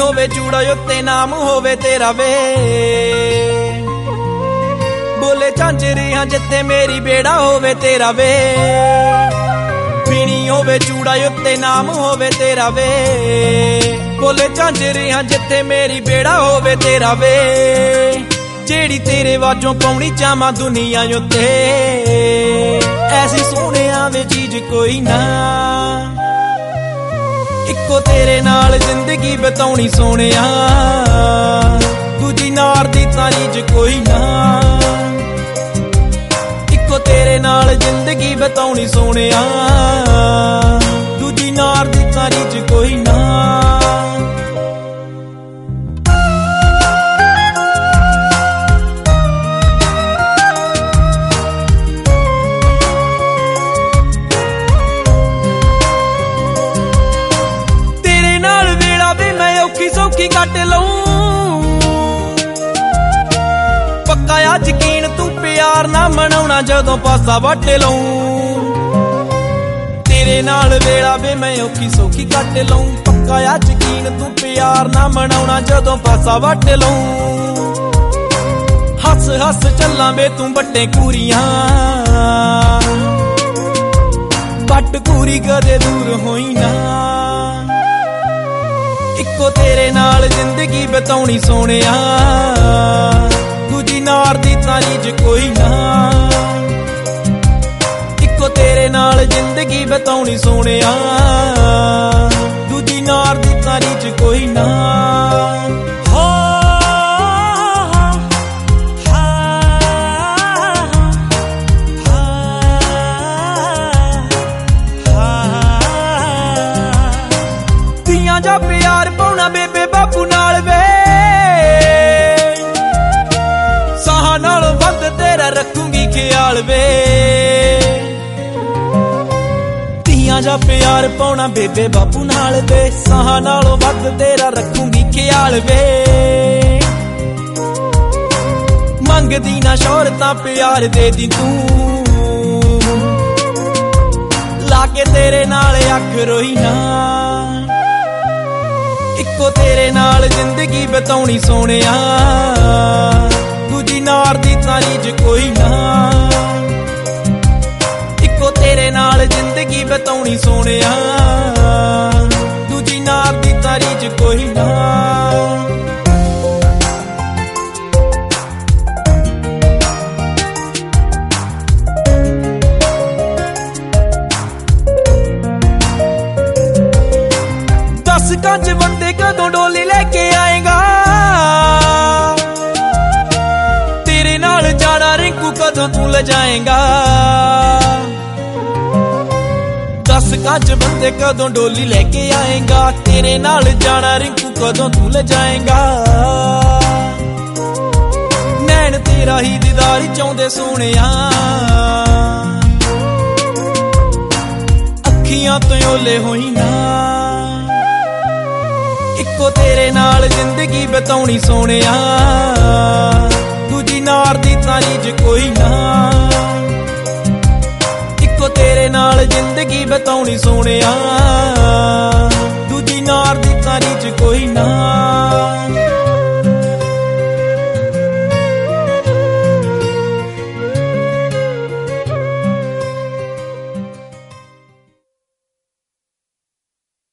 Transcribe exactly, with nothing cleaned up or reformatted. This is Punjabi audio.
ਹੋਵੇ ਚੂੜਾ ਉੱਤੇ ਨਾਮ ਹੋਵੇ ਤੇਰਾ ਵੇ ਬੋਲੇ ਝਾਂਜਰੀਆਂ ਜਿੱਥੇ ਮੇਰੀ ਬੇੜਾ ਹੋਵੇ ਤੇਰਾ ਵੇ ਪੀਣੀ ਹੋਵੇ ਚੂੜਾ ਉੱਤੇ ਨਾਮ ਹੋਵੇ ਤੇਰਾ ਵੇ ਬੋਲੇ ਝਾਂਜਰੀਆਂ ਜਿੱਥੇ ਮੇਰੀ ਬੇੜਾ ਹੋਵੇ ਤੇਰਾ ਵੇ ਜਿਹੜੀ ਤੇਰੇ ਵਾਜੋਂ ਪਾਉਣੀ ਚਾਹਾਂ ਦੁਨੀਆ ਉੱਤੇ ਐਸੀ ਸੋਹਣਿਆ ਵੇ ਚੀਜ਼ ਕੋਈ ਨਾ ਇੱਕੋ ਤੇਰੇ ਨਾਲ ਜ਼ਿੰਦਗੀ ਬਿਤਾਉਣੀ ਸੋਹਣਿਆ ਦੂਜੀ ਨਾਰ ਦੀ ਤਾਰੀਜ ਕੋਈ ਨਾ ਇੱਕੋ ਤੇਰੇ ਨਾਲ ਜ਼ਿੰਦਗੀ ਬਿਤਾਉਣੀ ਸੋਹਣਿਆ ਦੂਜੀ ਨਾਰ ਦੀ ਤਾਰੀਜ ਕੋਈ ਨਾ ਸੌਖੀ ਕੱਟ ਲਊਂ ਪੱਕਾ ਆ ਯਕੀਨ ਤੂੰ ਪਿਆਰ ਨਾ ਮਨਾਉਣਾ ਜਦੋਂ ਪਾਸਾ ਵੱਟ ਲਊਂ ਤੇਰੇ ਨਾਲ ਵੇਲਾ ਵੇ ਮੈਂ ਔਖੀ ਸੌਖੀ ਕੱਟ ਲਊਂ ਪੱਕਾ ਆ ਯਕੀਨ ਤੂੰ ਪਿਆਰ ਨਾ ਮਨਾਉਣਾ ਜਦੋਂ ਪਾਸਾ ਵੱਟ ਲਊਂ ਹੱਸ ਹੱਸ ਚੱਲਾਂ ਵੇ ਤੂੰ ਵੱਟੇ ਕੂਰੀਆਂ ਵੱਟ ਕੂਰੀ ਕਦੇ ਦੂਰ ਹੋਈ ਨਾ ਇੱਕੋ ਤੇਰੇ ਨਾਲ ਜ਼ਿੰਦਗੀ ਬਿਤਾਉਣੀ ਸੋਹਣਿਆ ਦੂਜੀ ਨਾਰ ਦੀ ਤਾਰੀਜ ਕੋਈ ਨਾ ਇੱਕੋ ਤੇਰੇ ਨਾਲ ਜ਼ਿੰਦਗੀ ਬਿਤਾਉਣੀ ਸੋਹਣਿਆ ਦੂਜੀ ਨਾਰ ਦੀ ਤਾਰੀਜ ਕੋਈ ਨਾ ਜਾ ਪਿਆਰ ਪਾਉਣਾ ਬੇਬੇ ਬਾਪੂ ਨਾਲ ਵੇ ਸਾਹਾਂ ਨਾਲ ਵੱਧ ਤੇਰਾ ਰੱਖੂੰਗੀ ਖਿਆਲ ਵੇ ਧੀਆਂ ਜਾ ਪਿਆਰ ਪਾਉਣਾ ਬੇਬੇ ਬਾਪੂ ਨਾਲ ਵੇ ਸਾਹਾਂ ਨਾਲੋਂ ਵੱਧ ਤੇਰਾ ਰੱਖੂੰਗੀ ਖਿਆਲ ਵੇ ਮੰਗਦੀ ਨਾ ਸ਼ੌਹਰਤਾਂ ਪਿਆਰ ਦੇ ਦੀ ਤੂੰ ਲਾ ਕੇ ਤੇਰੇ ਨਾਲ ਅੱਖ ਰੋਈ ਨਾ ਇੱਕੋ ਤੇਰੇ ਨਾਲ ਜ਼ਿੰਦਗੀ ਬਿਤਾਉਣੀ ਸੋਹਣਿਆ ਦੂਜੀ ਨਾਰ ਦੀ ਤਾਰੀਜ ਕੋਈ ਨਾ ਇੱਕੋ ਤੇਰੇ ਨਾਲ ਜ਼ਿੰਦਗੀ ਬਿਤਾਉਣੀ ਸੋਹਣਿਆ ਦੂਜੀ ਨਾਰ ਦੀ ਤਾਰੀਜ ਕੋਈ ਨਾ ਦਸ ਕੰਜ ਬੰਦੇ ਕਦੋਂ ਡੋਲੀ ਲੈ ਕੇ ਆਏਗਾ ਤੇਰੇ ਨਾਲ ਜਾਣਾ ਰਿੰਕੂ ਕਦੋਂ ਤੂੰ ਲਿਜਾਏਗਾ ਦਸ ਕੰਜ ਬੰਦੇ ਕਦੋਂ ਡੋਲੀ ਲੈ ਕੇ ਆਏਗਾ ਤੇਰੇ ਨਾਲ ਜਾਣਾ ਰਿੰਕੂ ਕਦੋਂ ਤੂੰ ਲਿਜਾਏਗਾ ਨੈਣ ਤੇਰਾ ਹੀ ਦੀਦਾਰ ਚਾਹੁੰਦੇ ਸੋਹਣਿਆ ਅੱਖੀਆਂ ਤੋਂ ਓਲੇ ਹੋਈ ਨਾ ਇੱਕੋ ਤੇਰੇ ਨਾਲ ਜ਼ਿੰਦਗੀ ਬਿਤਾਉਣੀ ਸੋਹਣਿਆ ਦੂਜੀ ਨਾਰ ਦੀ ਤਾਰੀਜ ਕੋਈ ਨਾ ਇੱਕੋ ਤੇਰੇ ਨਾਲ ਜ਼ਿੰਦਗੀ ਬਿਤਾਉਣੀ ਸੋਹਣਿਆ ਦੂਜੀ ਨਾਰ ਦੀ ਤਾਰੀਜ ਕੋਈ ਨਾ